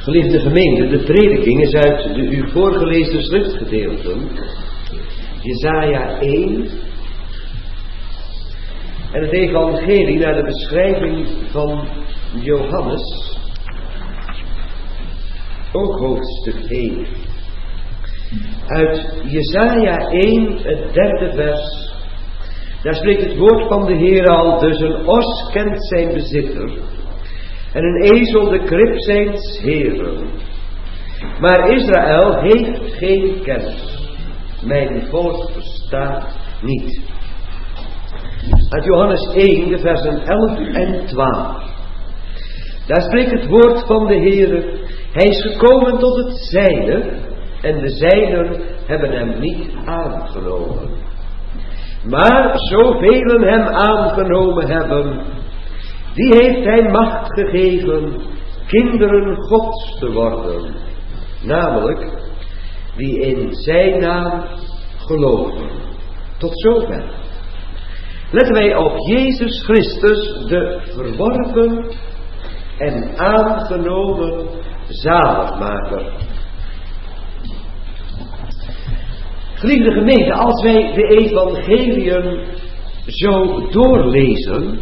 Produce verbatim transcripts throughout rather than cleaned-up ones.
Geliefde gemeente, de prediking is uit de u voorgelezen schriftgedeelten. Jesaja één. En het evangelie naar de beschrijving van Johannes. Ook hoofdstuk één. Uit Jesaja één, het derde vers. Daar spreekt het woord van de Heer al. Dus een os kent zijn bezitter. En een ezel de krib zijns heren. Maar Israël heeft geen kennis. Mijn volk verstaat niet. Uit Johannes één, de versen elf en twaalf. Daar spreekt het woord van de Heer. Hij is gekomen tot het zijne. En de zijnen hebben hem niet aangenomen. Maar zoveel hem aangenomen hebben, die heeft hij macht gegeven kinderen Gods te worden. Namelijk, die in zijn naam geloven. Tot zover. Letten wij op Jezus Christus, de verworven en aangenomen zaligmaker. Geliefde gemeente, als wij de evangeliën zo doorlezen,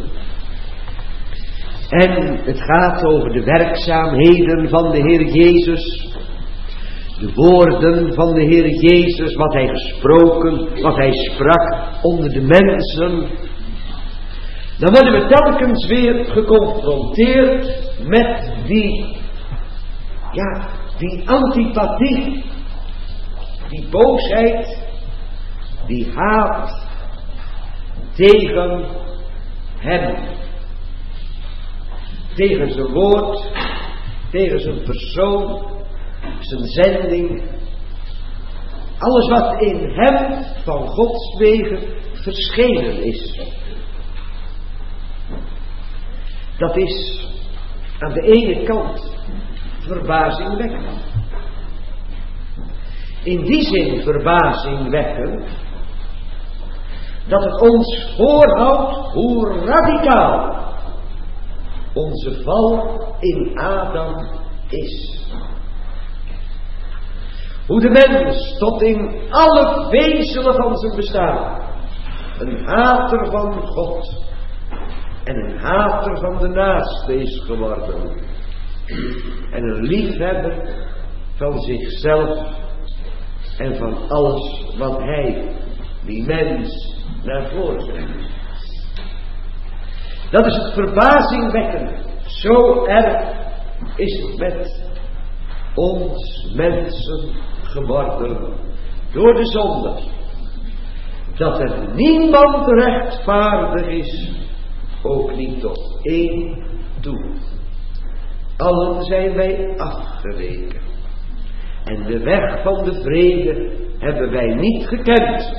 en het gaat over de werkzaamheden van de Heer Jezus, de woorden van de Heer Jezus, wat hij gesproken, wat hij sprak onder de mensen, dan worden we telkens weer geconfronteerd met die, ja, die antipathie, die boosheid, die haat tegen hem. Tegen zijn woord, tegen zijn persoon, zijn zending. Alles wat in hem van Gods wegen verschenen is. Dat is aan de ene kant verbazingwekkend. In die zin verbazingwekkend dat het ons voorhoudt hoe radicaal onze val in Adam is. Hoe de mens tot in alle vezelen van zijn bestaan een hater van God en een hater van de naaste is geworden. En een liefhebber van zichzelf en van alles wat hij, die mens, naar voren brengt. Dat is het verbazingwekkende. Zo erg is het met ons mensen geworden door de zonde, dat er niemand rechtvaardig is, ook niet tot één toe. Allen zijn wij afgeweken. En de weg van de vrede hebben wij niet gekend.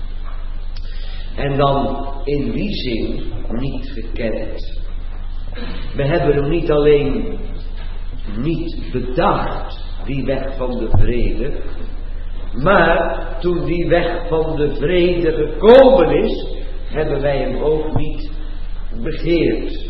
En dan in die zin niet gekend. We hebben hem niet alleen niet bedacht, die weg van de vrede. Maar toen die weg van de vrede gekomen is, hebben wij hem ook niet begeerd.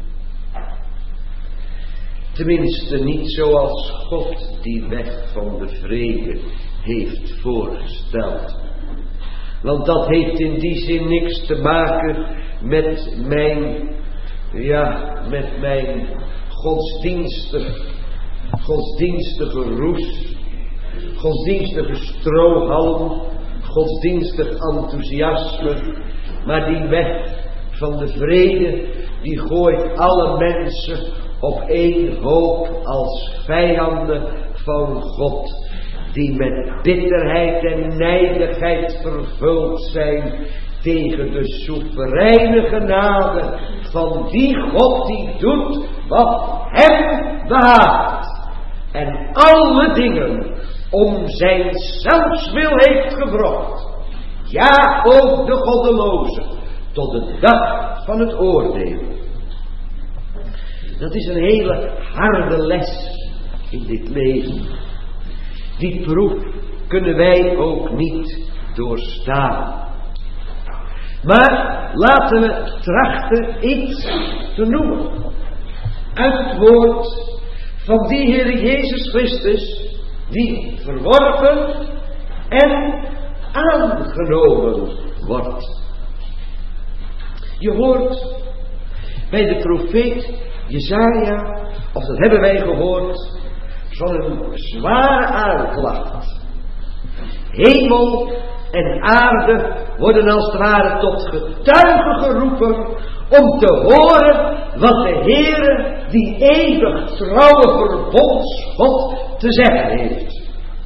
Tenminste niet zoals God die weg van de vrede heeft voorgesteld. Want dat heeft in die zin niks te maken met mijn, ja, met mijn godsdienstig, godsdienstige roes, godsdienstige strohalm, godsdienstig enthousiasme. Maar die weg van de vrede, die gooit alle mensen op één hoop als vijanden van God, die met bitterheid en nijdigheid vervuld zijn tegen de soevereine genade van die God die doet wat hem behaagt en alle dingen om zijn zelfswil heeft gewrocht. Ja, ook de goddeloze, tot de dag van het oordeel. Dat is een hele harde les in dit leven. Die proef kunnen wij ook niet doorstaan. Maar laten we trachten iets te noemen uit het woord van die Heer Jezus Christus, die verworpen en aangenomen wordt. Je hoort bij de profeet Jesaja, of dat hebben wij gehoord, van een zware aanklacht. Hemel en aarde worden als het ware tot getuigen geroepen om te horen wat de Heere, die eeuwig trouwe verbondsgod, te zeggen heeft.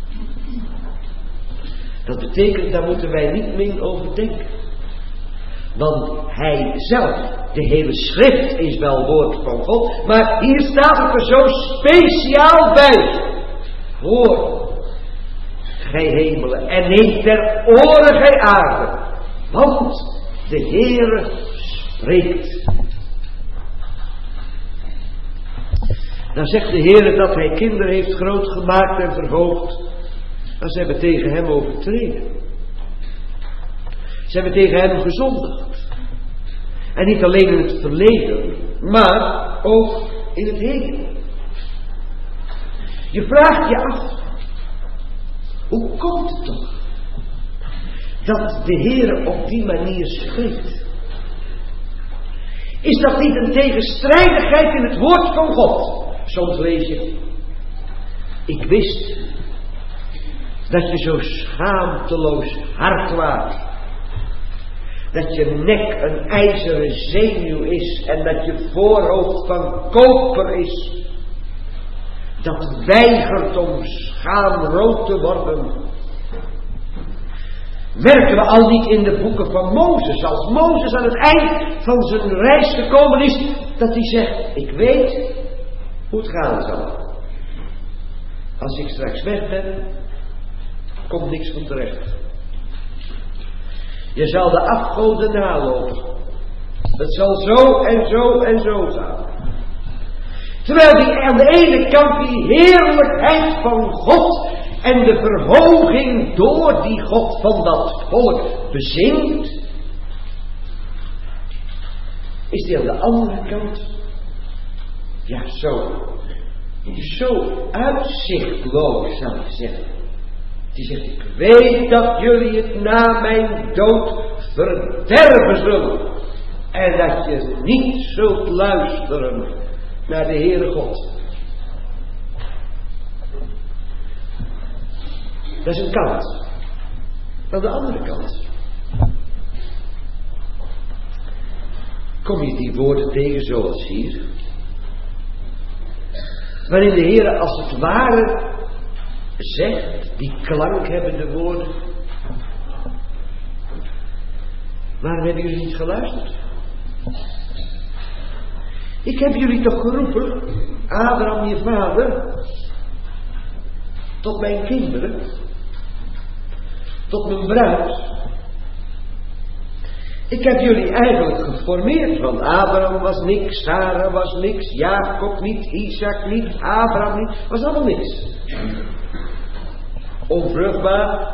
Dat betekent, daar moeten wij niet meer over denken. Want hij zelf, de hele schrift is wel woord van God, maar hier staat het er zo speciaal bij. Hoor, gij hemelen, en neem ter oren gij aarde, want de Heere spreekt. Dan zegt de Heere dat hij kinderen heeft groot gemaakt en verhoogd, maar ze hebben tegen hem overtreden. Ze hebben tegen hem gezondigd. En niet alleen in het verleden, maar ook in het heden. Je vraagt je af, hoe komt het toch dat de Heere op die manier spreekt? Is dat niet een tegenstrijdigheid in het woord van God? Soms lees je, ik wist dat je zo schaamteloos hard waart. Dat je nek een ijzeren zenuw is en dat je voorhoofd van koper is. Dat weigert om schaamrood te worden. Merken we al niet in de boeken van Mozes. Als Mozes aan het eind van zijn reis gekomen is, dat hij zegt, ik weet hoe het gaan zal. Als ik straks weg ben, komt niks van terecht. Je zal de afgoden nalopen. Het zal zo en zo en zo gaan. Terwijl die aan de ene kant die heerlijkheid van God en de verhoging door die God van dat volk bezingt, is die aan de andere kant, ja zo, zo uitzichtloos zou ik zeggen. Die zegt, ik weet dat jullie het na mijn dood verderven zullen. En dat je niet zult luisteren naar de Heere God. Dat is een kant. Aan de andere kant kom je die woorden tegen zoals hier. Waarin de Heere als het ware zegt, die klank hebben de woorden. Waarom hebben jullie niet geluisterd? Ik heb jullie toch geroepen, Abraham je vader, tot mijn kinderen, tot mijn bruid. Ik heb jullie eigenlijk geformeerd, want Abraham was niks, Sarah was niks, Jacob niet, Isaac niet, Abraham niet, was allemaal niks. Onvruchtbaar,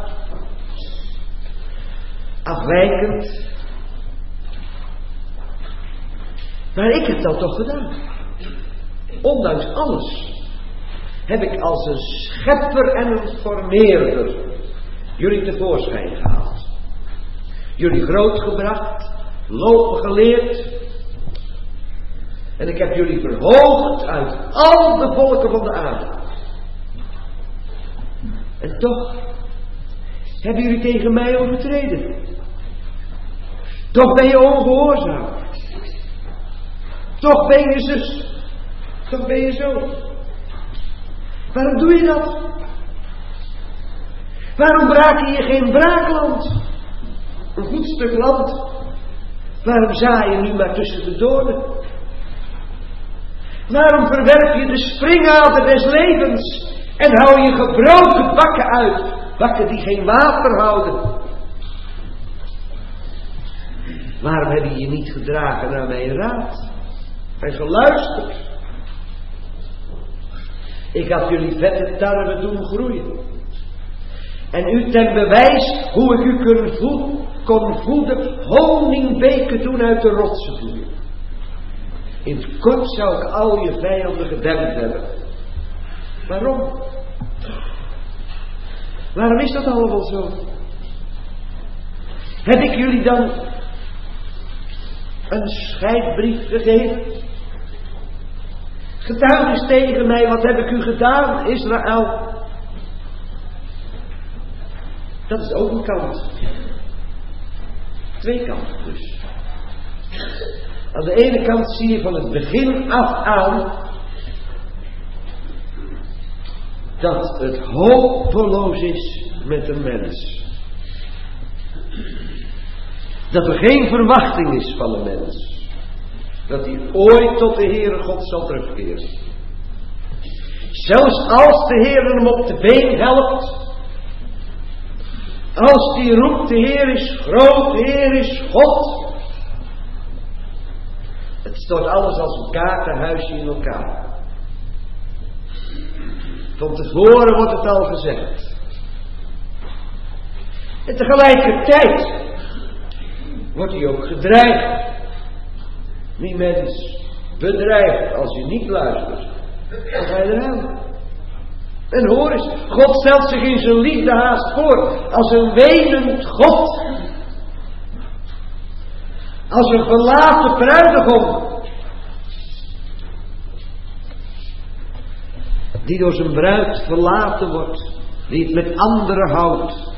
afwijkend. Maar ik heb dat toch gedaan. Ondanks alles heb ik als een schepper en een formeerder jullie tevoorschijn gehaald. Jullie grootgebracht, lopen geleerd. En ik heb jullie verhoogd uit al de volken van de aarde. En toch hebben jullie tegen mij overtreden. Toch ben je ongehoorzaam. Toch ben je zus. Toch ben je zo. Waarom doe je dat? Waarom braak je geen braakland? Een goed stuk land. Waarom zaai je nu maar tussen de doden? Waarom verwerp je de springader des levens en hou je gebroken bakken uit? Bakken die geen water houden. Waarom heb je je niet gedragen naar mijn raad? En geluisterd? Ik had jullie vette tarwe doen groeien. En u ten bewijs hoe ik u kon, voed, kon voeden, honingbeken doen uit de rotsen vloeien. In het kort zou ik al je vijanden gedempt hebben. Waarom? Waarom is dat allemaal zo? Heb ik jullie dan een scheidbrief gegeven? Getuig eens tegen mij, wat heb ik u gedaan, Israël? Dat is ook een kant. Twee kanten dus. Aan de ene kant zie je van het begin af aan dat het hopeloos is met een mens. Dat er geen verwachting is van een mens. Dat hij ooit tot de Heere God zal terugkeren. Zelfs als de Heer hem op de been helpt. Als die roept, de Heer is groot, de Heer is God. Het stort alles als een kaartenhuisje in elkaar. Van tevoren wordt het al gezegd. En tegelijkertijd wordt hij ook gedreigd. Die mens bedreigt als je niet luistert. Dan ga je eraan. En hoor eens, God stelt zich in zijn liefde haast voor als een wenend God. Als een verlaten bruidegom. Die door zijn bruid verlaten wordt. Die het met anderen houdt.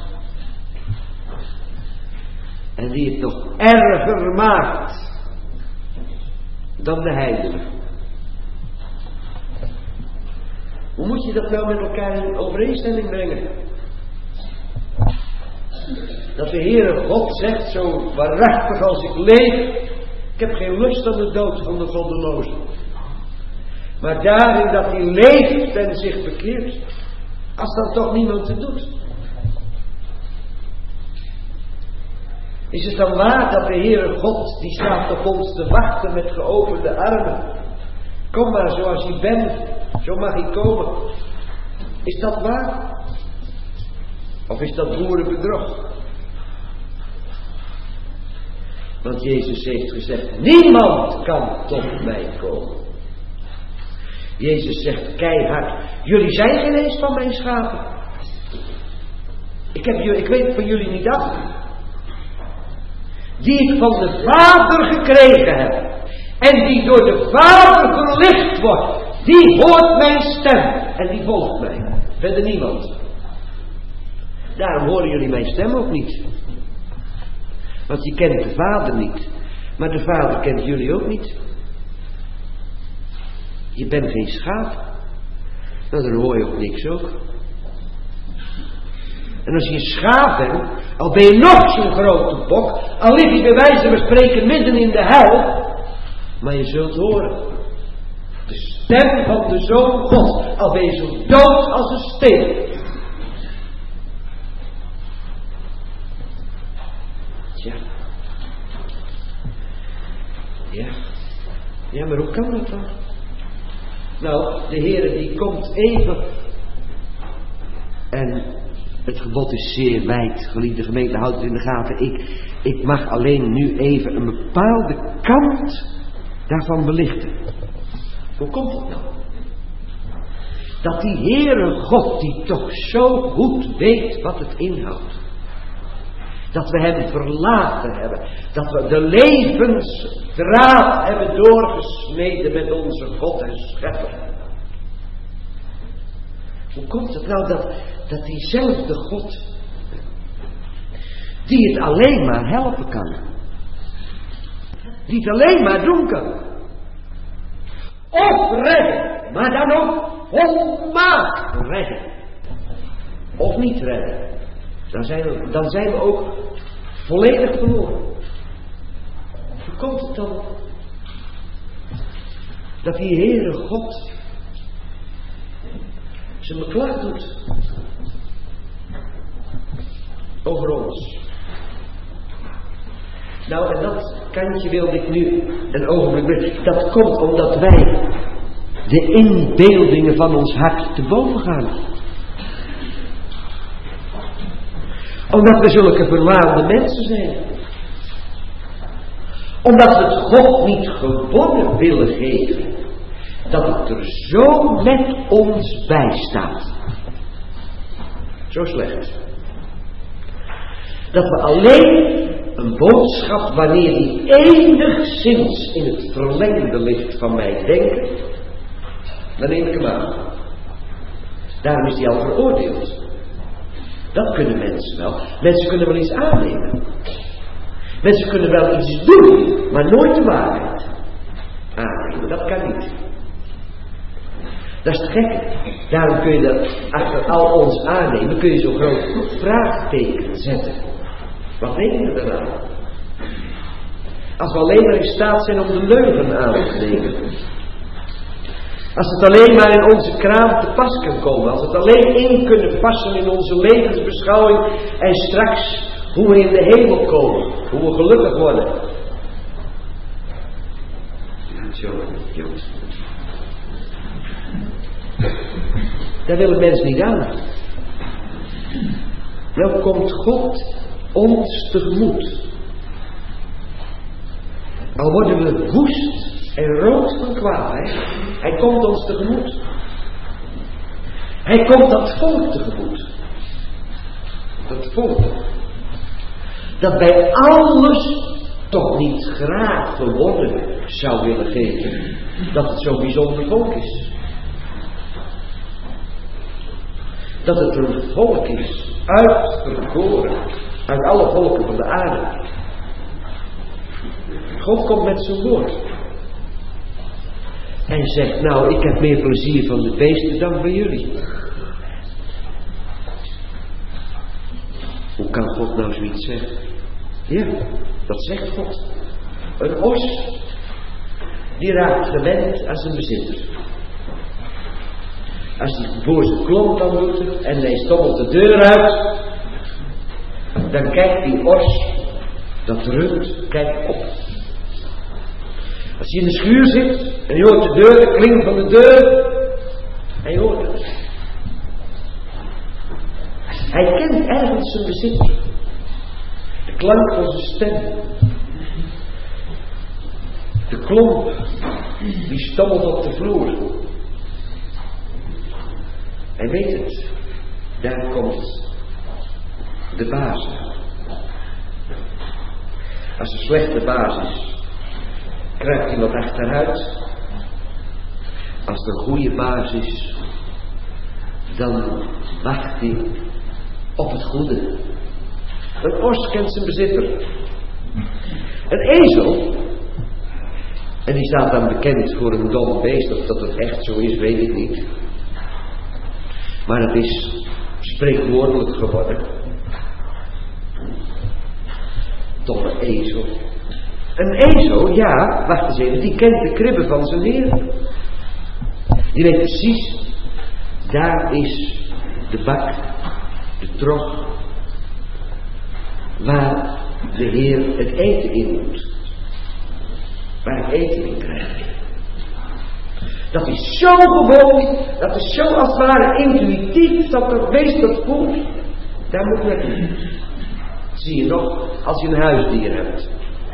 En die het nog erger maakt dan de heidenen. Hoe moet je dat nou met elkaar in overeenstemming brengen? Dat de Heere God zegt, zo waarachtig als ik leef, ik heb geen lust aan de dood van de goddeloze. Maar daarin dat hij leeft en zich bekeert, als dan toch niemand het doet. Is het dan waar dat de Heere God, die staat op ons te wachten met geopende armen? Kom maar zoals je bent, zo mag je komen. Is dat waar? Of is dat boerenbedrog? Want Jezus heeft gezegd, niemand kan tot mij komen. Jezus zegt keihard, jullie zijn geen eens van mijn schapen. Ik, heb jullie, ik weet van jullie niet af. Die ik van de Vader gekregen heb. En die door de Vader verlicht wordt. Die hoort mijn stem. En die volgt mij. Verder niemand. Daarom horen jullie mijn stem ook niet. Want je kent de Vader niet. Maar de Vader kent jullie ook niet. Je bent geen schaap. Nou, dan hoor je ook niks ook. En als je een schaap bent, al ben je nog zo'n grote bok, al lig je bij wijze van spreken midden in de hel, maar je zult horen. De stem van de Zoon God, al ben je zo dood als een steen. Tja. Ja. Ja, maar hoe kan dat dan? Nou, de Heere die komt even. En het gebod is zeer wijd. Geliefde gemeente, houd het in de gaten. Ik, ik mag alleen nu even een bepaalde kant daarvan belichten. Hoe komt het nou? Dat die Heere God, die toch zo goed weet wat het inhoudt. Dat we hem verlaten hebben. Dat we de levensdraad hebben doorgesneden met onze God en Schepper. Hoe komt het nou dat, dat diezelfde God, die het alleen maar helpen kan. Die het alleen maar doen kan. Of redden, maar dan ook volmaakt redden. Of niet redden. Dan zijn we, dan zijn we ook volledig verloren. Hoe komt het dan dat die Heere God zijn beklag doet over ons? Nou, en dat kantje wilde ik nu een ogenblik brengen. Dat komt omdat wij de inbeeldingen van ons hart te boven gaan. Omdat we zulke verwaande mensen zijn. Omdat we het God niet gewonnen willen geven. dat het er zo met ons bij staat. Zo slecht. Dat we alleen een boodschap, wanneer die enigszins in het verlengde ligt van mijn denken, dan neem ik hem aan. Daarom is die al veroordeeld. Dat kunnen mensen wel. Mensen kunnen wel iets aannemen. Mensen kunnen wel iets doen, maar nooit de waarheid aannemen. Dat kan niet. Dat is te gek. Daarom kun je dat achter al ons aannemen, kun je zo'n groot vraagteken zetten. Wat nemen we dan aan? Als we alleen maar in staat zijn om de leugen aan te nemen. Als het alleen maar in onze kraam te pas kan komen. Als het alleen in kunnen passen in onze levensbeschouwing. En straks hoe we in de hemel komen. Hoe we gelukkig worden. Ja, zo, jongens. Daar wil het mens niet aan. Wel komt God ons tegemoet. Al worden we woest en rood van kwaadheid. Hij komt ons tegemoet. Hij komt dat volk tegemoet. Dat volk. Dat bij alles toch niet graag verwoorden zou willen geven. Dat het zo'n bijzonder volk is. Dat het een volk is. Uitverkoren. Uit alle volken van de aarde. God komt met zijn woord. En zegt, nou, ik heb meer plezier van de beesten dan van jullie. Hoe kan God nou zoiets zeggen? Ja, dat zegt God. Een os, die raakt gewend aan zijn bezitter. Als hij voor zijn klomp dan doet en hij stommelt de deur uit, dan kijkt die os, dat rund, kijkt op. Als hij in de schuur zit en je hoort de deur, de klink van de deur, hij hoort het. Hij kent ergens zijn bezitter. De klank van zijn stem. De klomp die stommelt op de vloer. Hij weet het. Daar komt de baas. Als een slechte baas is, kruipt hij wat achteruit. Als het een goede baas is, dan wacht hij op het goede. Een os kent zijn bezitter. Een ezel, en die staat dan bekend voor een dom beest. Of dat het echt zo is, weet ik niet. Maar het is spreekwoordelijk geworden. Domme ezel. Een ezel, ja, wacht eens even, die kent de kribben van zijn heer. Die weet precies, daar is de bak, de trog, waar de Heer het eten in moet. Waar het eten in krijgt. Dat is zo gewoon, dat is zo als het ware intuïtief, dat dat beest dat voelt. Daar moet je naartoe. Zie je nog, als je een huisdier hebt.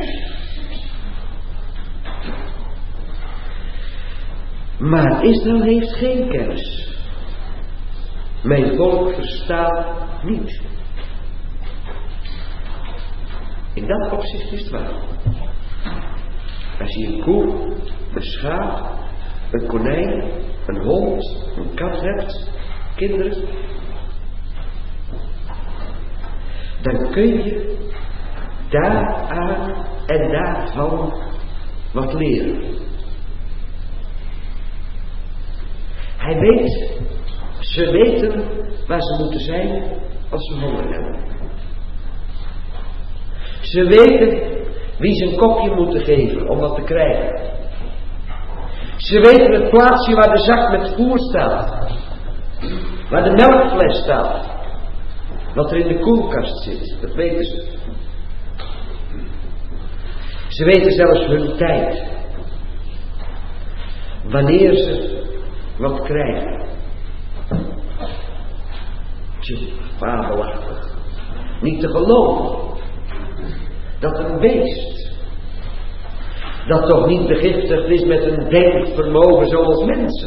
Maar Israël heeft geen kennis. Mijn volk verstaat niet. In dat opzicht is het waar. Als je een koe, een schaap, een konijn, een hond, een kat hebt, kinderen, dan kun je daaraan en daarvan wat leren. Hij weet, ze weten waar ze moeten zijn als ze honger hebben. Ze weten wie ze een kopje moeten geven om wat te krijgen. Ze weten het plaatsje waar de zak met voer staat. Waar de melkfles staat. Wat er in de koelkast zit. Dat weten ze. Ze weten zelfs hun tijd. Wanneer ze wat krijgen. Tje, fabelachtig. Niet te geloven. Dat een beest dat toch niet begiftigd is met een denkvermogen zoals mensen.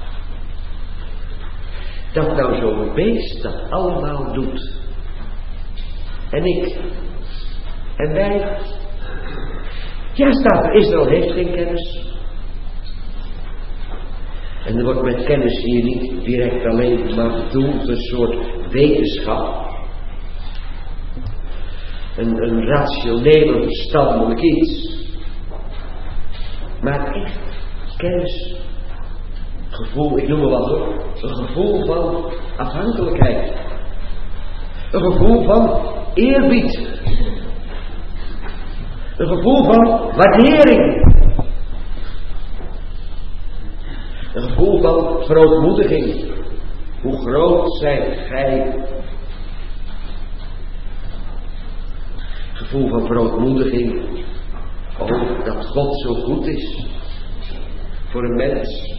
Dat nou zo'n beest dat allemaal doet. En ik. En wij. Ja, staat er, Israël heeft geen kennis. En er wordt met kennis hier niet direct alleen maar bedoeld een soort wetenschap. Een, een rationele, verstandelijk iets. Maar echt kennis. Gevoel, ik noem maar wat hoor. Een gevoel van afhankelijkheid. Een gevoel van eerbied. Een gevoel van waardering. Een gevoel van verootmoediging. Hoe groot zijt gij? Gevoel van verootmoediging. Oh, dat God zo goed is. Voor een mens.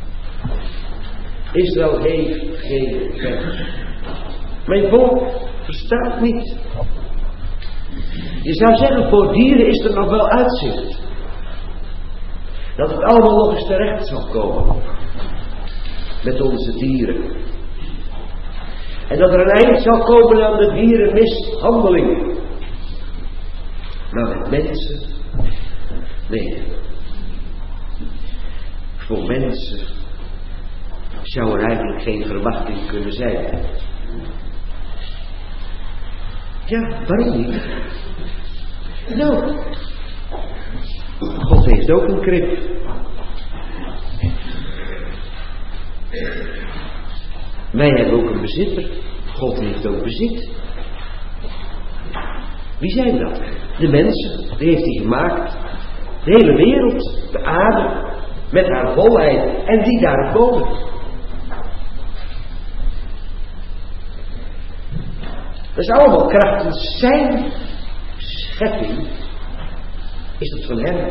Israël heeft geen kennis. Mijn volk verstaat niet. Je zou zeggen, voor dieren is er nog wel uitzicht. Dat het allemaal nog eens terecht zal komen. Met onze dieren. En dat er een eind zal komen aan de dierenmishandeling. Maar met mensen. Nee. Voor mensen zou er eigenlijk geen verwachting kunnen zijn. Ja, waarom niet? Nou, God heeft ook een krib. Wij hebben ook een bezitter. God heeft ook bezit. Wie zijn dat? De mensen. Die heeft hij gemaakt. De hele wereld. De aarde. Met haar volheid. En die daar wonen. Dat is allemaal krachtens zijn schepping. Is dat van hem?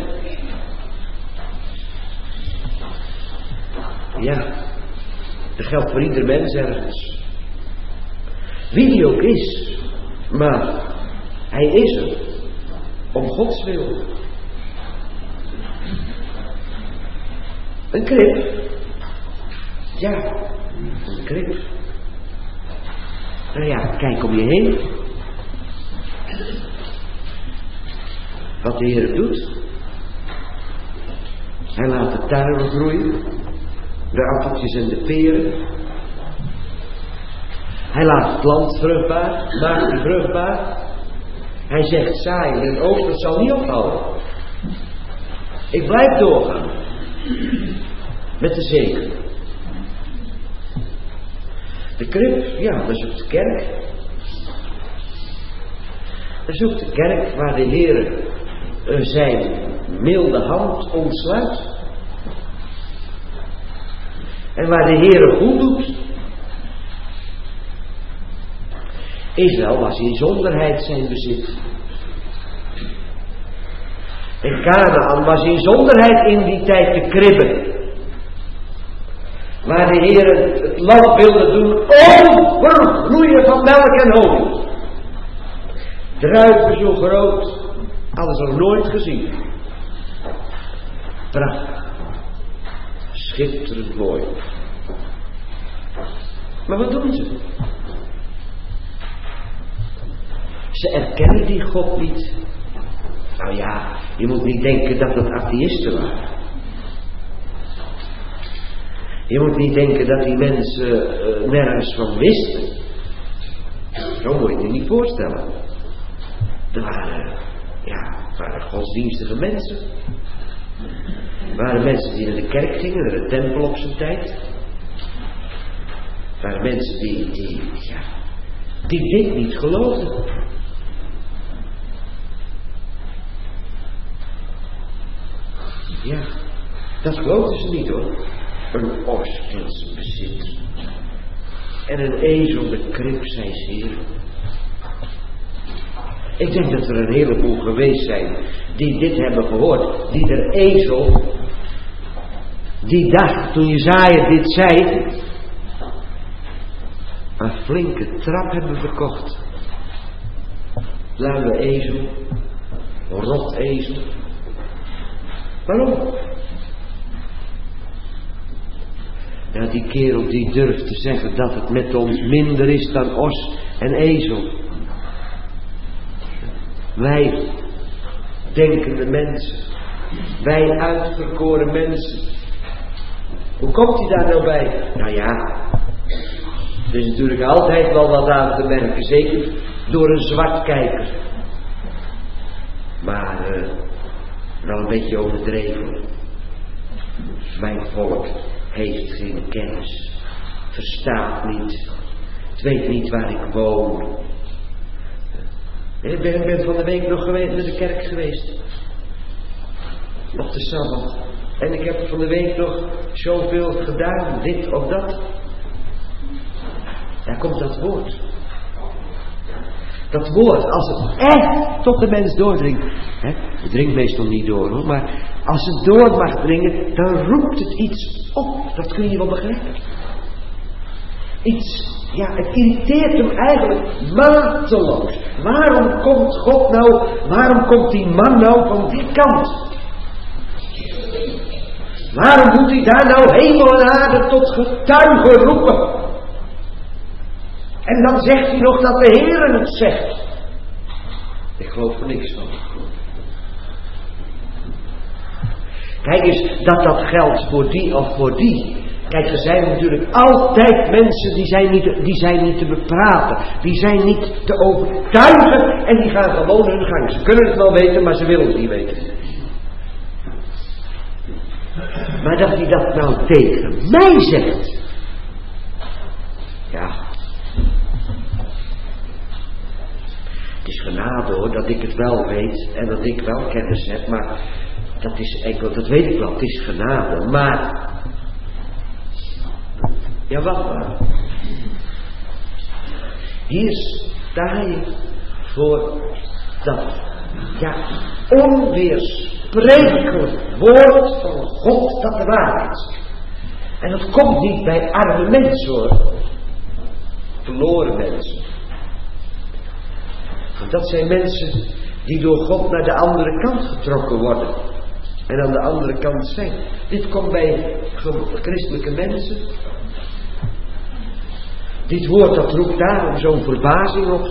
Ja. Dat geldt voor ieder mens ergens. Wie die ook is. Maar hij is er. Om Gods wil. Een krib. Ja. Een krib. Nou ja, kijk om je heen. Wat de Heer doet. Hij laat de tarwe groeien. De appeltjes en de peren. Hij laat het land vruchtbaar. Maakt het vruchtbaar. Hij zegt saai en oogst, dat zal niet ophouden. Ik blijf doorgaan. Met de zegen. De krib, ja, dat is ook de kerk. Dat is ook de kerk waar de Heer uh, zijn milde hand ontsluit. En waar de Heer goed doet. Israël was in zonderheid zijn bezit. En Kanaan was in zonderheid in die tijd de kribben. Waar de Heer het land wilde doen overvloeien van melk en honing. Druiven zo groot, hadden ze nog nooit gezien. Prachtig. Schitterend mooi. Maar wat doen ze? Ze erkennen die God niet. Nou ja, je moet niet denken dat dat atheïsten waren. Je moet niet denken dat die mensen uh, nergens van wisten. Zo moet je je niet voorstellen. Er waren, ja, waren godsdienstige mensen. Er waren mensen die naar de kerk gingen, naar de tempel op zijn tijd. Er waren mensen die, die, ja, die dit niet geloofden. Ja, dat geloofden ze niet hoor. Een os in zijn bezit. En een ezel de krib zijns Heeren. Ik denk dat er een heleboel geweest zijn die dit hebben gehoord. Die der ezel, die dag toen Jesaja dit zei, een flinke trap hebben verkocht. Luie ezel, rot ezel. Waarom? Ja, die kerel die durft te zeggen dat het met ons minder is dan os en ezel. Wij, denkende mensen. Wij, uitverkoren mensen. Hoe komt hij daar nou bij? Nou ja, er is natuurlijk altijd wel wat aan te merken. Zeker door een zwartkijker. Maar uh, wel een beetje overdreven. Mijn volk heeft geen kennis. Verstaat niet. Het weet niet waar ik woon. Ik ben, ben van de week nog geweest, naar de kerk geweest. Op de Sabbat. En ik heb van de week nog zoveel gedaan. Dit of dat. Daar komt dat woord. Dat woord, als het echt tot de mens doordringt. Hè, het dringt meestal niet door hoor. Maar als het door mag dringen, dan roept het iets op. Dat kun je wel begrijpen. Iets, ja, het irriteert hem eigenlijk mateloos. Waarom komt God nou, waarom komt die man nou van die kant? Waarom moet hij daar nou hemel en aarde tot getuige roepen? En dan zegt hij nog dat de Heere het zegt. Ik geloof er niks van. Kijk eens dat dat geldt voor die of voor die. Kijk, er zijn natuurlijk altijd mensen die zijn, niet, die zijn niet te bepraten. Die zijn niet te overtuigen. En die gaan gewoon hun gang. Ze kunnen het wel weten, maar ze willen het niet weten. Maar dat hij dat nou tegen mij zegt. Ja. Het is genade hoor, dat ik het wel weet. En dat ik wel kennis heb. Maar dat is enkel, dat weet ik wel. Het is genade. Maar... Ja, wacht maar. Hier sta je voor dat, ja, onweersprekelijk woord van God dat de waarheid is. En dat komt niet bij arme mensen hoor. Verloren mensen. Want dat zijn mensen die door God naar de andere kant getrokken worden. En aan de andere kant zijn. Dit komt bij christelijke mensen. Dit woord dat roept daarom zo'n verbazing op.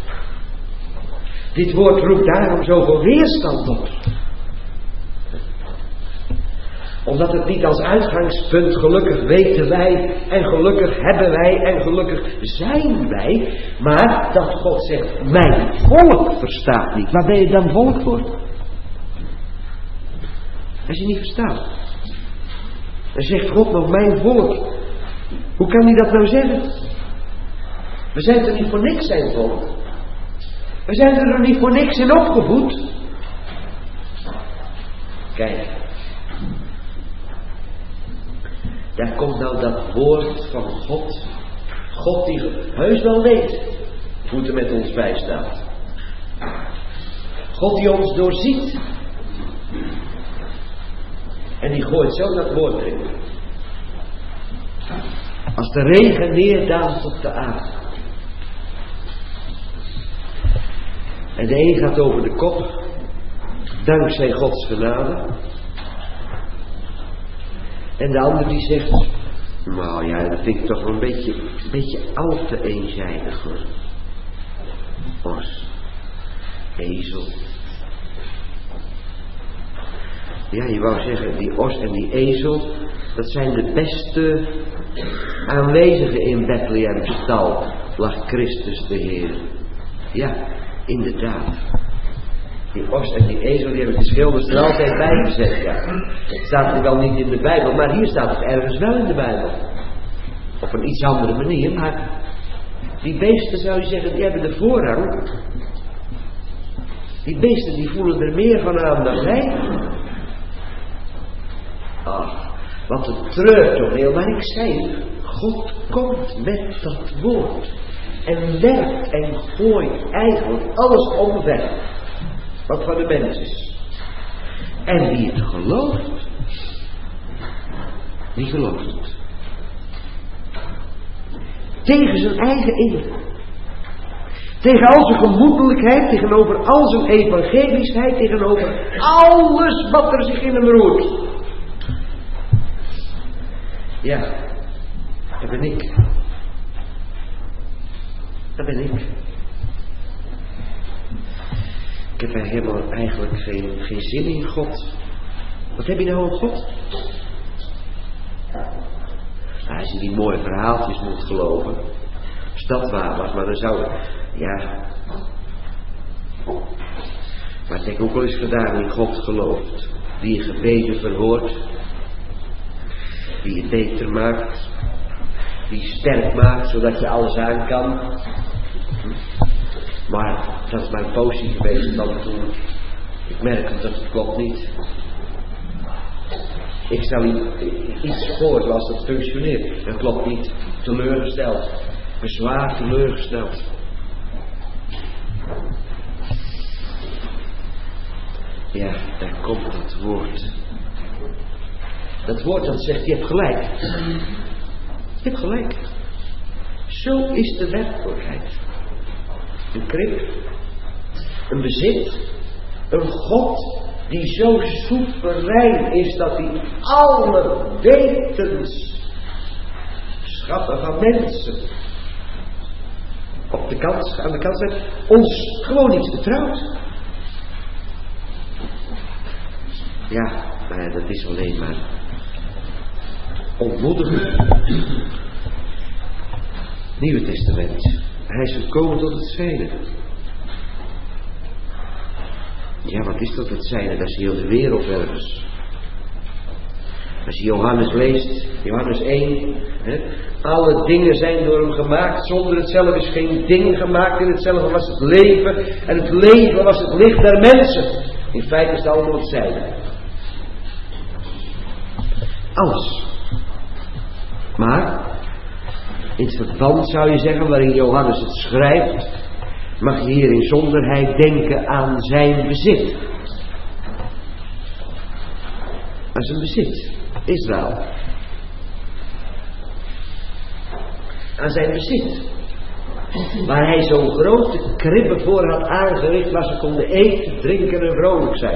Dit woord roept daarom zoveel weerstand op. Omdat het niet als uitgangspunt, gelukkig weten wij en gelukkig hebben wij en gelukkig zijn wij. Maar dat God zegt, mijn volk verstaat niet. Waar ben je dan volk voor? Als je niet verstaat. Dan zegt God nog mijn volk. Hoe kan hij dat nou zeggen? We zijn er niet voor niks zijn volk. We zijn er niet voor niks in opgevoed. Kijk. Daar komt nou dat woord van God. God die heus wel weet hoe het er met ons bij staat. God die ons doorziet. En die gooit zo dat woord erin. Als de regen neerdaalt op de aarde. En de een gaat over de kop. Dankzij Gods genade. En de ander die zegt. Nou ja, dat vind ik toch wel een beetje, een beetje al te eenzijdig hoor. Os. Ezel. Ja, je wou zeggen, die os en die ezel, dat zijn de beste aanwezigen in Bethlehem's stal, lag Christus de Heer. Ja, inderdaad. Die os en die ezel, die hebben de schilders er altijd bij gezet, ja. Het staat er wel niet in de Bijbel, maar hier staat het ergens wel in de Bijbel. Op een iets andere manier, maar die beesten zou je zeggen, die hebben de voorrang. Die beesten die voelen er meer van aan dan wij. Ach, wat een treurtoneel. Maar ik zei, God komt met dat woord. En werkt en gooit eigenlijk alles omver. Wat van de mens is. En wie het gelooft. Die gelooft het. Tegen zijn eigen in. Tegen al zijn gemoedelijkheid, tegenover al zijn evangelischheid, tegenover alles wat er zich in hem roert. Ja, dat ben ik. Dat ben ik. Ik heb er helemaal eigenlijk geen, geen zin in God. Wat heb je nou aan God? Nou, als je die mooie verhaaltjes moet geloven, als dat waar was, maar dan zou het, ja. Maar het heb ik ook wel eens gedaan in God gelooft, die je gebeden verhoort, die je beter maakt, die je sterk maakt, zodat je alles aan kan. Maar dat is mijn poosje geweest dan toen ik merkte dat het klopt niet. Ik stel iets voor zoals dat functioneert. Dat klopt niet. Teleurgesteld. Zwaar teleurgesteld. Ja, daar komt dat woord. Dat woord dat zegt, je hebt gelijk. Je hebt gelijk. Zo is de werkelijkheid. Een krib. Een bezit. Een God die zo soeverein is dat hij alle wetensschappen van mensen op de kant, aan de kant zet, ons gewoon niet vertrouwt. Ja, maar dat is alleen maar ontmoedigend. Nieuwe Testament. Hij is gekomen tot het zijne. Ja, wat is dat het zijne? Dat is heel de wereld ergens. Als je Johannes leest, Johannes één, hè, alle dingen zijn door hem gemaakt, zonder het zelf is geen ding gemaakt, in hetzelfde was het leven, en het leven was het licht der mensen. In feite is het allemaal het zijne. Alles. Maar, in het verband zou je zeggen, waarin Johannes het schrijft, mag je hier in zonderheid denken aan zijn bezit. Aan zijn bezit. Israël. Aan zijn bezit. Waar hij zo'n grote kribbe voor had aangericht, waar ze konden eten, drinken en vrolijk zijn.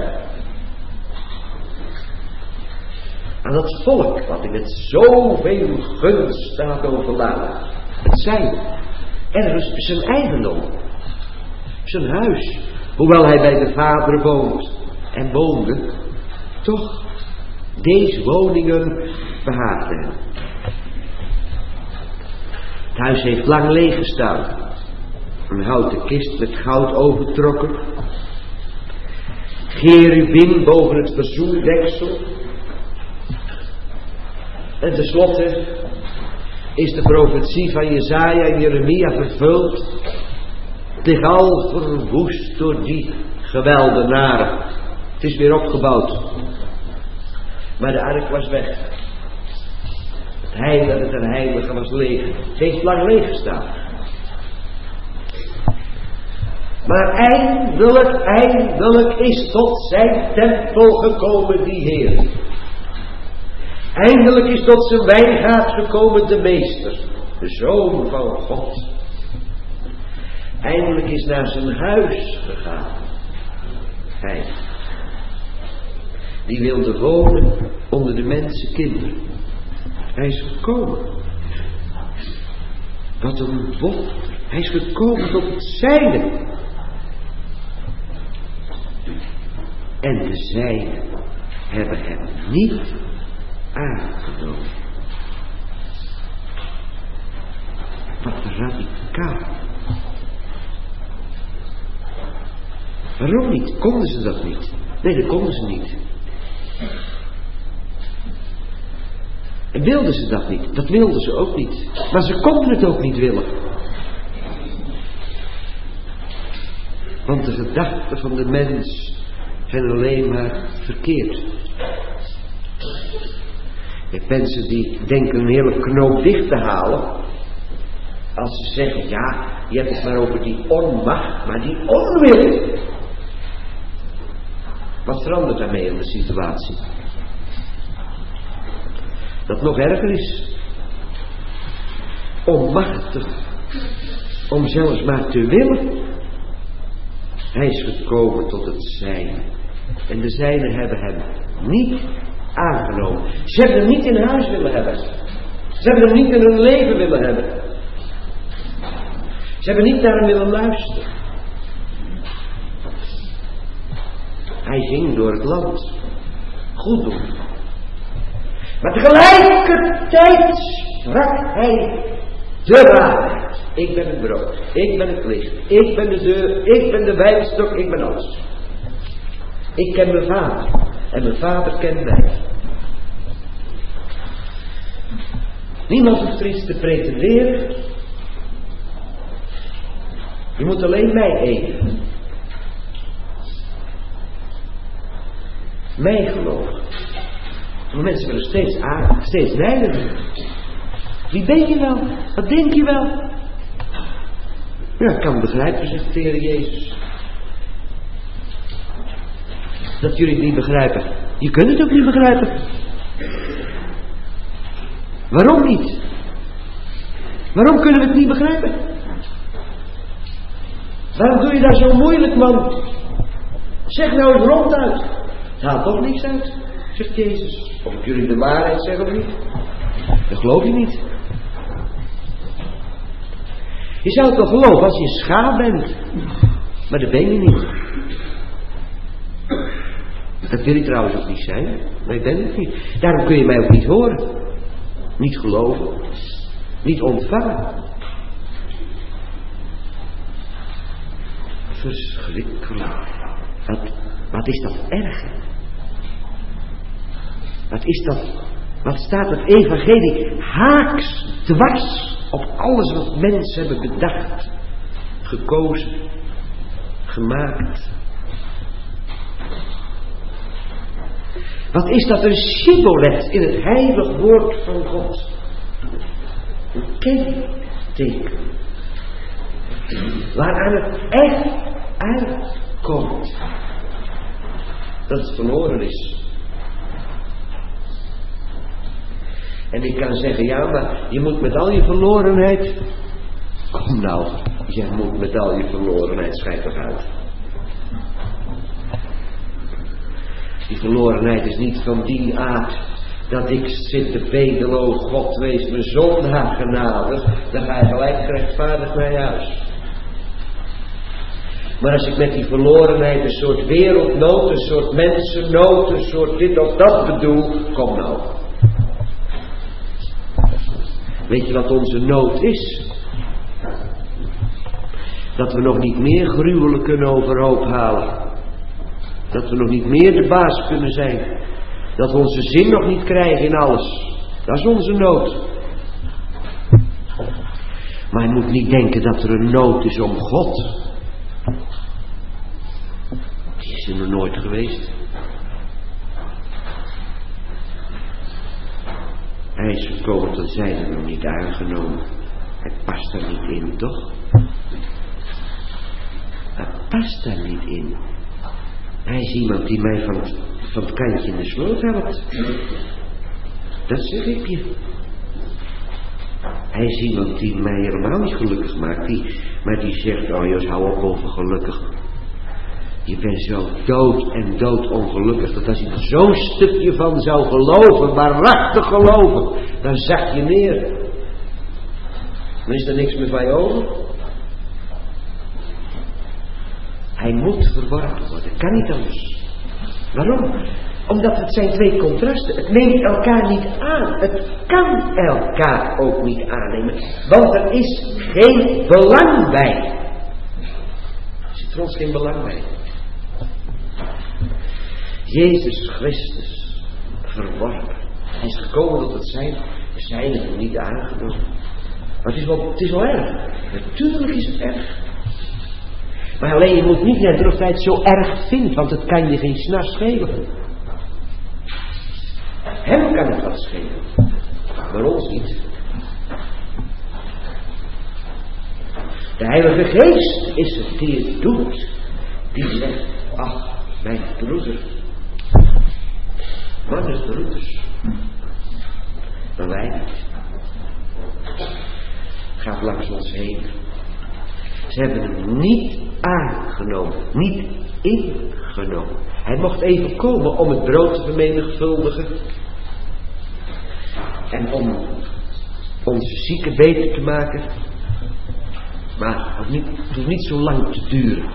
Aan dat volk, wat in het zoveel gunst had overladen. Het zijn. Ergens zijn eigendom. Zijn huis. Hoewel hij bij de Vader woont en woonde, toch deze woningen behaagden hem. Het huis heeft lang leeg gestaan. Een houten kist met goud overtrokken. Cherubim boven het verzoendeksel. En tenslotte is de profetie van Jesaja en Jeremia vervuld. Het ligt al verwoest door die geweldenaren. Het is weer opgebouwd. Maar de ark was weg. Het heilige ten heilige was leeg. Het heeft lang leeg gestaan. Maar eindelijk, eindelijk is tot zijn tempel gekomen die Heer. Eindelijk is tot zijn wijngaard gekomen de Meester. De Zoon van God. Eindelijk is naar zijn huis gegaan. Hij. Die wilde wonen onder de mensenkinderen. Hij is gekomen. Wat een wonder. Hij is gekomen tot het zijne. En de zijnen hebben hem niet aangenomen. Wat radicaal. Waarom niet? Konden ze dat niet? Nee, dat konden ze niet. En wilden ze dat niet? Dat wilden ze ook niet. Maar ze konden het ook niet willen. Want de gedachten van de mens zijn alleen maar verkeerd. Je hebt mensen die denken een hele knoop dicht te halen. Als ze zeggen, ja, je hebt het maar over die onmacht, maar die onwil. Wat verandert daarmee in de situatie? Dat nog erger is. Onmachtig om zelfs maar te willen. Hij is gekomen tot het zijne. En de zijnen hebben hem niet aangenomen. Ze hebben hem niet in huis willen hebben. Ze hebben hem niet in hun leven willen hebben. Ze hebben niet naar hem willen luisteren. Hij ging door het land. Goed doen. Maar tegelijkertijd sprak hij de waarheid. Ik ben het brood. Ik ben het licht. Ik ben de deur. Ik ben de wijnstok. Ik ben alles. Ik ken mijn vader. En mijn vader kent mij. Niemand hoeft er iets te pretenderen. Je moet alleen mij eten. Mij geloven. Maar mensen willen steeds aan, steeds nijden. Wie ben je wel? Wat denk je wel? Ja, ik kan begrijpen, zegt de Heer Jezus. Dat jullie het niet begrijpen. Je kunt het ook niet begrijpen. Waarom niet? Waarom kunnen we het niet begrijpen? Waarom doe je daar zo moeilijk, man? Zeg nou eens ronduit. Het haalt toch niks uit, zegt Jezus. Of ik jullie de waarheid zeg of niet. Dat geloof je niet. Je zou het wel geloven als je een schaap bent. Maar dat ben je niet. Dat wil ik trouwens ook niet zijn. Maar ik ben het niet. Daarom kun je mij ook niet horen. Niet geloven. Niet ontvangen. Verschrikkelijk. Wat, wat is dat erg? Wat is dat? Wat staat het evangelie haaks dwars op alles wat mensen hebben bedacht, gekozen, gemaakt. Wat is dat een shibboleth in het heilig woord van God? Een kenteken. Waaraan het echt uitkomt. Dat het verloren is. En ik kan zeggen, ja, maar je moet met al je verlorenheid... Kom nou, je moet met al je verlorenheid, schijt toch uit. Die verlorenheid is niet van die aard dat ik zit te bedelen, o God, wees mijn zondaar genadig. Dan ga je gelijk gerechtvaardigd naar je huis. Maar als ik met die verlorenheid een soort wereldnood, een soort mensennood, een soort dit of dat bedoel, kom nou. Weet je wat onze nood is? Dat we nog niet meer gruwelen kunnen overhoop halen. Dat we nog niet meer de baas kunnen zijn. Dat we onze zin nog niet krijgen in alles. Dat is onze nood. Maar je moet niet denken dat er een nood is om God. Die is er nog nooit geweest. Hij is gekomen tot zijde nog niet aangenomen. Hij past daar niet in, toch? Hij past daar niet in. Hij is iemand die mij van, van het kantje in de sloot helpt. Dat zeg ik je. Hij is iemand die mij helemaal niet gelukkig maakt. Die, maar die zegt, oh Jos, hou op over gelukkig. Je bent zo dood en dood ongelukkig. Dat als je er zo'n stukje van zou geloven, waarachtig geloven, dan zak je neer. Dan is er niks meer van je over. Hij moet verworpen worden. Kan niet anders. Waarom? Omdat het zijn twee contrasten. Het neemt elkaar niet aan. Het kan elkaar ook niet aannemen. Want er is geen belang bij. Er zit voor ons geen belang bij. Jezus Christus verworpen. Hij is gekomen tot het zijn. We zijn het niet aangenomen. Maar het is wel, het is wel erg. Natuurlijk is het erg. Maar alleen je moet niet net of hij het zo erg vindt. Want het kan je geen snars schelen. Hem kan het wat schelen. Maar ons niet. De Heilige Geest is het die het doet. Die zegt, ach, mijn broeder. Mannen broeders. Maar wij niet. Gaat langs ons heen. Ze hebben hem niet aangenomen, niet ingenomen. Hij mocht even komen om het brood te vermenigvuldigen. En om onze zieken beter te maken. Maar het hoeft niet, het hoeft niet zo lang te duren.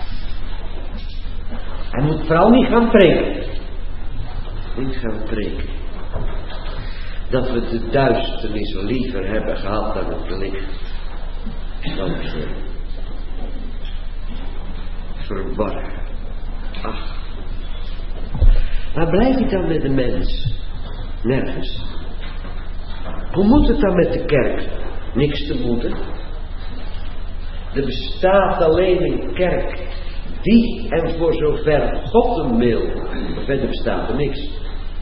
Hij moet vooral niet gaan preken. Niet gaan preken. Dat we de duisternis liever hebben gehad dan het licht. Dan verwarren. Ach. Waar blijft het dan met de mens? Nergens. Hoe moet het dan met de kerk? Niks te moeten. Er bestaat alleen een kerk die en voor zover God hem wil. Maar verder bestaat er niks.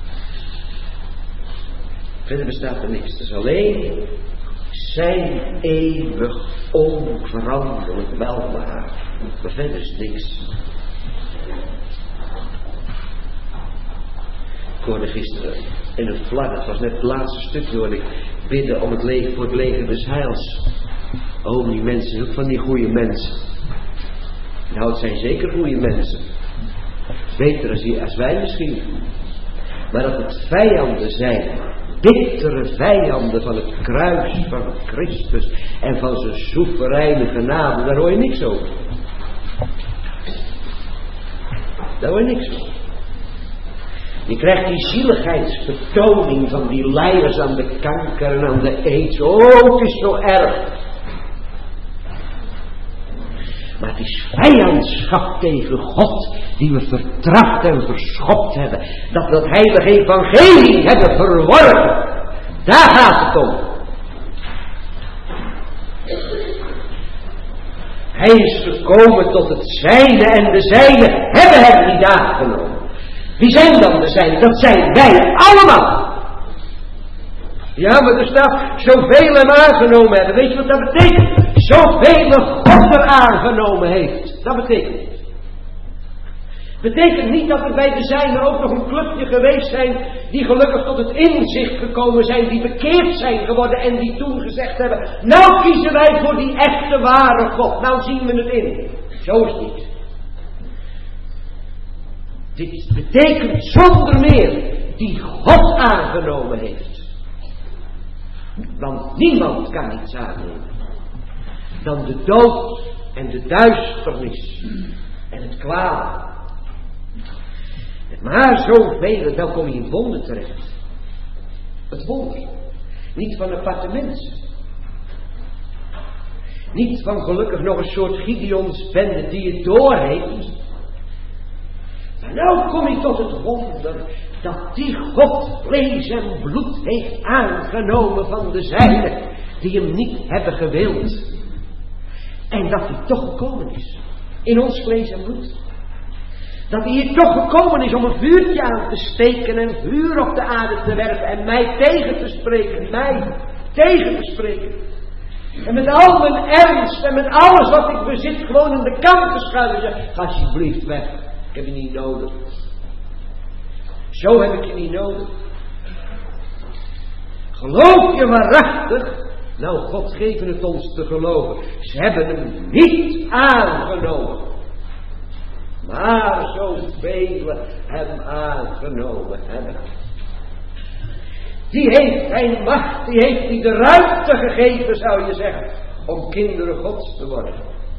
Verder bestaat er niks. Het is alleen zijn eeuwig onveranderlijk welbehagen. Maar verder is niks. Ik hoorde gisteren in een vlag, het was net het laatste stukje, hoorde ik bidden om het leven voor het leger des heils. Oh, die mensen, ook van die goede mensen. Nou, het zijn zeker goede mensen. Beter als, als wij misschien. Maar dat het vijanden zijn, bittere vijanden van het kruis van Christus en van zijn soevereine genade, daar hoor je niks over. Daar hoor je niks over. Je krijgt die zieligheidsvertoning van die leiders aan de kanker en aan de aids. Oh, het is zo erg. Maar het is vijandschap tegen God die we vertrapt en verschopt hebben. Dat we het heilige evangelie hebben verworpen. Daar gaat het om. Hij is gekomen tot het zijne en de zijne hebben hem niet aangenomen. Wie zijn dan de zijne? Dat zijn wij allemaal. Ja, maar er staat zoveel hem aangenomen hebben. Weet je wat dat betekent? Zoveel God er aangenomen heeft. Dat betekent het. Betekent niet dat er bij de zijne ook nog een clubje geweest zijn die gelukkig tot het inzicht gekomen zijn, die bekeerd zijn geworden en die toen gezegd hebben, nou kiezen wij voor die echte ware God. Nou zien we het in. Zo is het niet. Dit betekent zonder meer die God aangenomen heeft. Want niemand kan iets aannemen dan de dood en de duisternis en het kwaad. Maar zoveel, dan kom je in wonden terecht. Het wonder. Niet van appartementen. Niet van gelukkig nog een soort Gideons bende die het doorheeft. Maar nou kom je tot het wonder dat die God vlees en bloed heeft aangenomen van de zijnen die hem niet hebben gewild. En dat hij toch gekomen is. In ons vlees en bloed. Dat hij hier toch gekomen is om een vuurtje aan te steken en vuur op de aarde te werpen en mij tegen te spreken. Mij tegen te spreken. En met al mijn ernst en met alles wat ik bezit gewoon aan de kant te schuiven. Zeg, ga alsjeblieft weg. Ik heb je niet nodig. Zo heb ik je niet nodig. Geloof je waarachtig? Nou, God geeft het ons te geloven. Ze hebben hem niet aangenomen. Maar zoveel hem aangenomen hebben. Die heeft hij macht, die heeft hij de ruimte gegeven, zou je zeggen, om kinderen Gods te worden.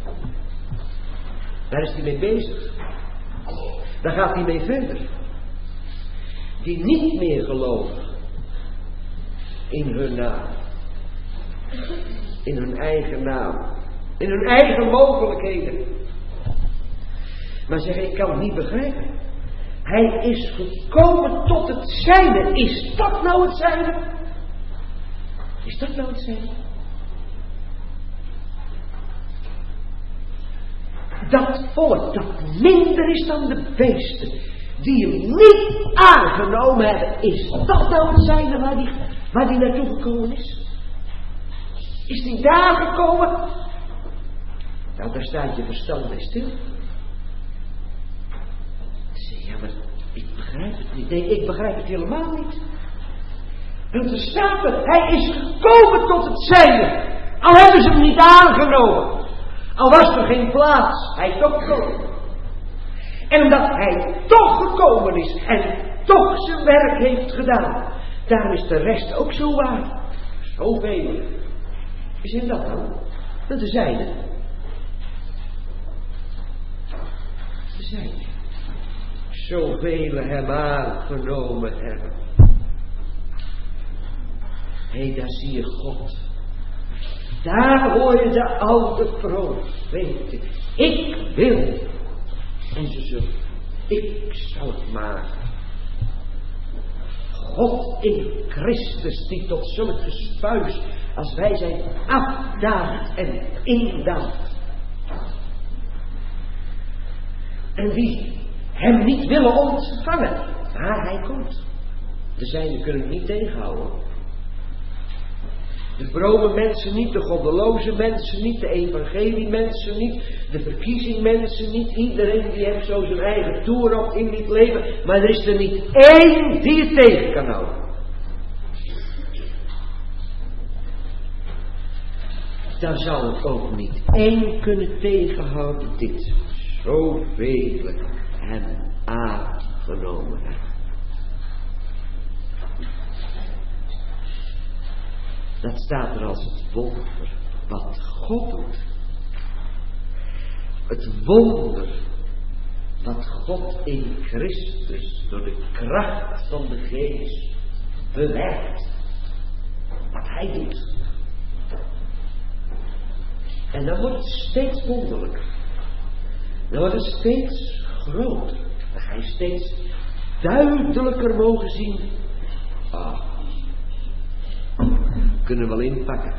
Daar is hij mee bezig. Daar gaat hij mee verder. Die niet meer geloven in hun naam. In hun eigen naam. In hun eigen mogelijkheden. Maar zeg, ik kan het niet begrijpen. Hij is gekomen tot het zijne. Is dat nou het zijne? Is dat nou het zijne? Dat volk dat minder is dan de beesten, die hem niet aangenomen hebben, is dat nou het zijne waar die, waar die naartoe gekomen is? Is die daar gekomen? Nou, daar staat je verstand bij stil. Ja, maar ik begrijp het niet. Nee, ik begrijp het helemaal niet. Want er staat er, hij is gekomen tot het zijne. Al hebben ze hem niet aangenomen. Al was er geen plaats, hij is toch gekomen. En omdat hij toch gekomen is en toch zijn werk heeft gedaan, daarom is de rest ook zo waar. Zoveel. Wie zijn dat dan? Dat de zijnen. De zijnen. Zoveel hem aangenomen hebben. Hé, hey, daar zie je God. Daar hoor je de oude profeten. Ik wil. En ze zullen. Ik zal het maken. God in Christus die tot zulke spuis als wij zijn afdaalt en indaalt. En wie hem niet willen ontvangen, maar hij komt. De zijnen kunnen het niet tegenhouden. De vrome mensen niet, de goddeloze mensen niet, de evangelie mensen niet, de verkiezing mensen niet. Iedereen die heeft zo zijn eigen toer op in dit leven. Maar er is er niet één die het tegen kan houden. Daar zal het ook niet één kunnen tegenhouden dit. Zoveel hem aangenomen hebben. Dat staat er als het wonder wat God doet. Het wonder wat God in Christus door de kracht van de Geest bewerkt. Wat hij doet. En dan wordt het steeds wonderlijker. Dan wordt het steeds groter. Dan ga je steeds duidelijker mogen zien. Ah. Kunnen we wel inpakken.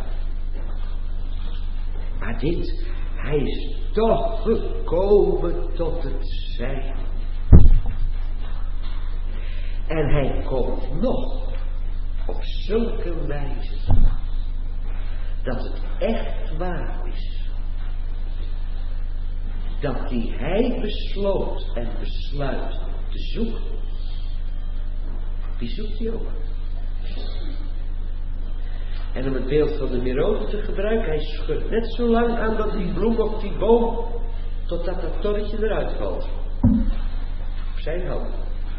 Maar dit, hij is toch gekomen tot het zijn. En hij komt nog op zulke wijze dat het echt waar is. Dat die hij besloot en besluit te zoeken. Die zoekt hij ook. En om het beeld van de Merode te gebruiken, hij schudt net zo lang aan dat die bloem op die boom, totdat dat torretje eruit valt. Op zijn hand.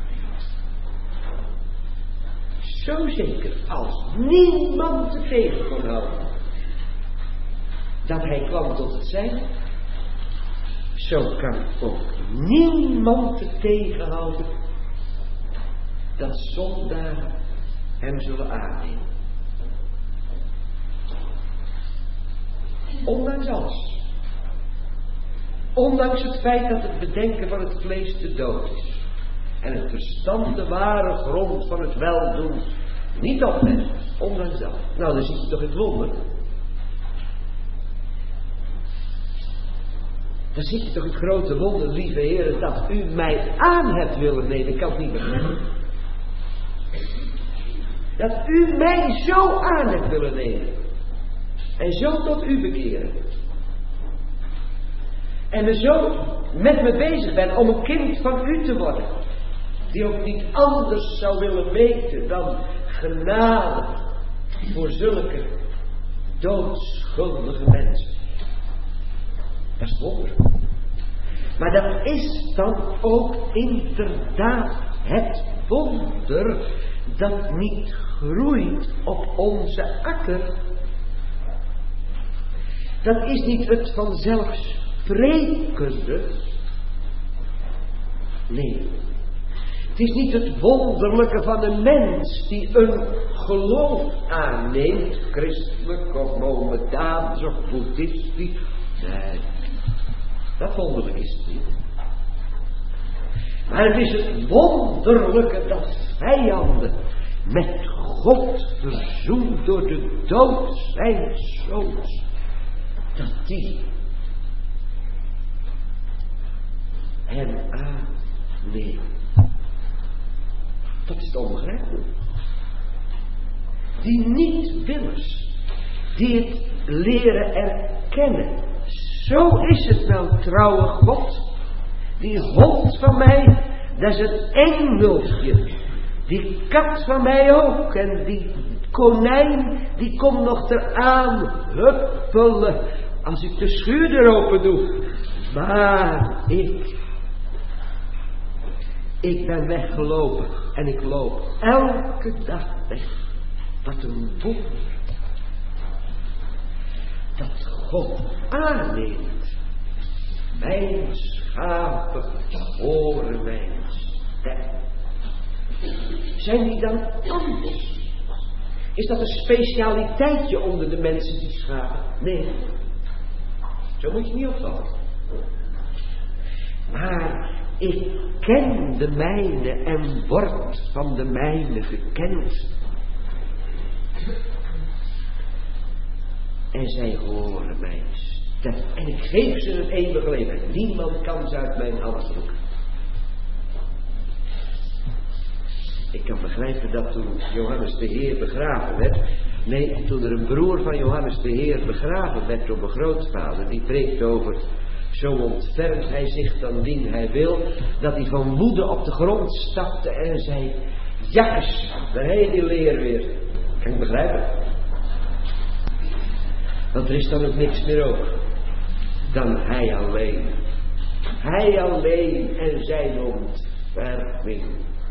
Zo zeker als niemand te tegen kon houden. Dat hij kwam tot het zijn. Zo kan ook niemand te tegenhouden dat zondaren hem zullen aannemen. Ondanks alles. Ondanks het feit dat het bedenken van het vlees de dood is. En het verstand de ware grond van het weldoen niet oplet. Ondanks dat. Nou, dan ziet u toch het wonder. Dan ziet u toch het grote wonder, lieve Heer, dat u mij aan hebt willen nemen. Ik kan het niet begrijpen. Dat u mij zo aan hebt willen nemen. En zo tot u bekeren. En me zo met me bezig ben om een kind van u te worden. Die ook niet anders zou willen weten dan genade voor zulke doodschuldige mensen. Dat is wonder. Maar dat is dan ook inderdaad het wonder dat niet groeit op onze akker. Dat is niet het vanzelfsprekende. Nee. Het is niet het wonderlijke van een mens die een geloof aanneemt. Christelijk of Mohammedaans of boeddhistisch. Nee. Dat wonderlijk is het niet. Maar het is het wonderlijke dat vijanden met God verzoend door de dood zijn zoons. Dat die hem aanneemt. Dat is het onbegrijpelijk. Die niet-willers, die het leren erkennen. Zo is het nou, trouwe God. Die hond van mij, dat is het engeltje. Die kat van mij ook. En die konijn, die komt nog eraan huppelen. als ik de schuurdeur open doe. Maar ik, ik ben weggelopen en ik loop elke dag weg. Wat een wonder. Dat God aanneemt. Mijn schapen horen mijn stem. Zijn die dan anders? Is dat een specialiteitje onder de mensen die schapen? Nee. Zo moet je niet opvallen. Maar ik ken de mijne en word van de mijne gekend. En zij horen mijn stem. En ik geef ze het eeuwige leven. Niemand kan ze uit mijn hand roepen. Ik kan begrijpen dat toen Johannes de Heer begraven werd. Nee, toen er een broer van Johannes de Heer begraven werd door mijn grootvader. Die preekt over, zo ontfermt hij zich dan dien hij wil. Dat hij van woede op de grond stapte en zei, jakkes, daar heb je die leer weer. Kan ik begrijpen. Want er is dan ook niks meer over dan hij alleen. Hij alleen en zijn ontferming.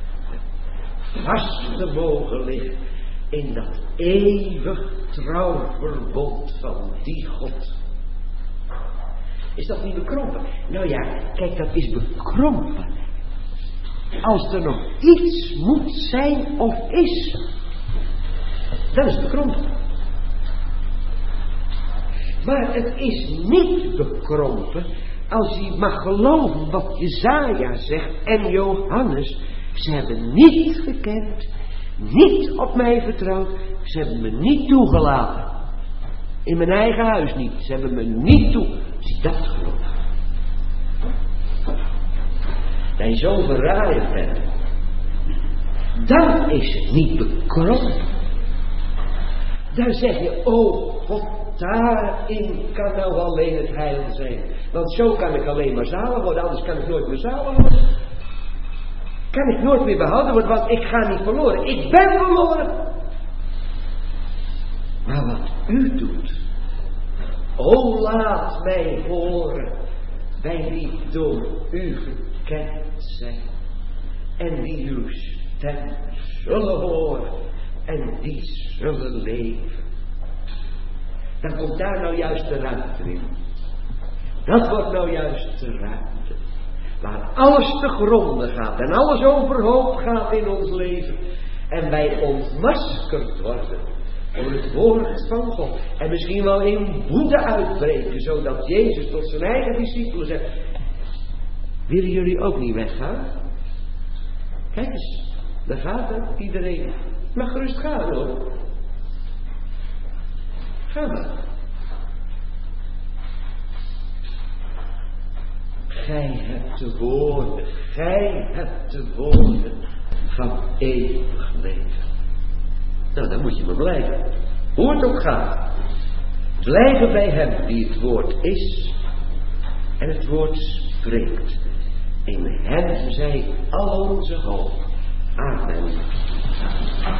Vast te mogen liggen in dat eeuwig trouwverbond van die God. Is dat niet bekrompen? Nou ja, kijk, dat is bekrompen. Als er nog iets moet zijn of is, dan is het bekrompen. Maar het is niet bekrompen als je mag geloven wat Jesaja zegt en Johannes. Ze hebben niet gekend, niet op mij vertrouwd, ze hebben me niet toegelaten. In mijn eigen huis niet, ze hebben me niet toe. Als je dat gelooft, dat je zo verraaierd bent, dan is het niet bekrompen. Dan zeg je, oh God, daarin kan nou alleen het heil zijn. Want zo kan ik alleen maar zalig worden, anders kan ik nooit meer zalig worden. Kan ik nooit meer behouden worden, want ik ga niet verloren. Ik ben verloren. Maar wat u doet, o laat mij horen, wij die door u gekend zijn. En die uw stem zullen horen en die zullen leven. Dan komt daar nou juist de ruimte in. Dat wordt nou juist de ruimte. Waar alles te gronden gaat en alles overhoop gaat in ons leven. En wij ontmaskerd worden door het woord van God. En misschien wel in woede uitbreken, zodat Jezus tot zijn eigen discipelen zegt, willen jullie ook niet weggaan? Kijk eens, daar gaat het, iedereen. Mag gerust gaan hoor. Ga maar. Gij hebt de woorden, gij hebt de woorden van eeuwig leven. Nou, dan moet je maar blijven. Hoe het ook gaat. Blijven bij hem die het woord is en het woord spreekt. In hem zij al onze hoop. Amen.